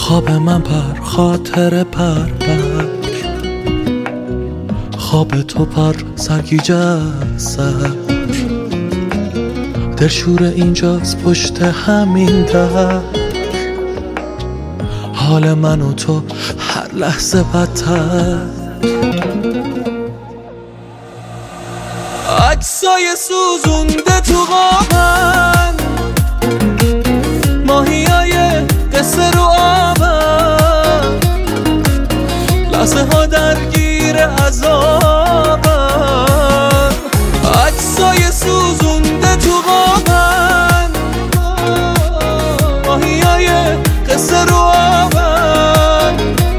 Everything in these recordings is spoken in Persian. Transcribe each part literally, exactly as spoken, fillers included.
خواب من پر خاطر پر پر خواب تو پر سرگیجه سر دلشور اینجاست پشت همین در حال من و تو هر لحظه بدتر عکسای سوزونده تو قابن ماهیای قصه رو آبن لحظه ها درگیر عذابن عکسای سوزونده تو قابن ماهیای قصه رو آبن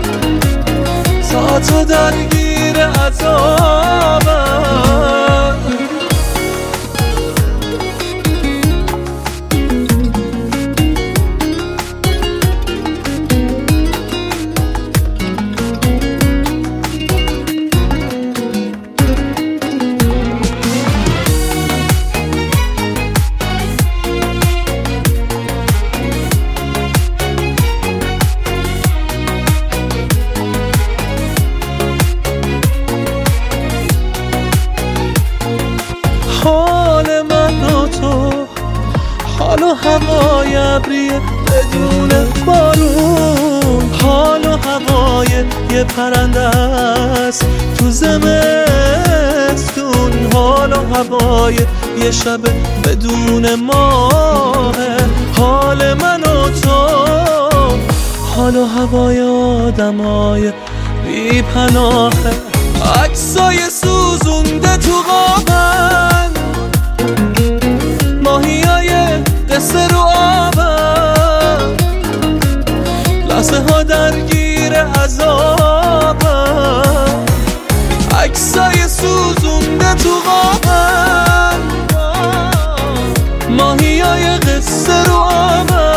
ساعت ها درگیر عذابن حال من و تو حال و هوای ابریه بدون بارون حال و هوای یه پرنده است تو زمستون حال و هوای یه شب بدون ماه حال من و تو حال و هوای آدمای بی پناه عکسای سوزونده تو قابن ماهیای قصه رو آبن لحظه ها درگیر عذابن عکسای سوزونده تو قابن ماهیای قصه رو آبن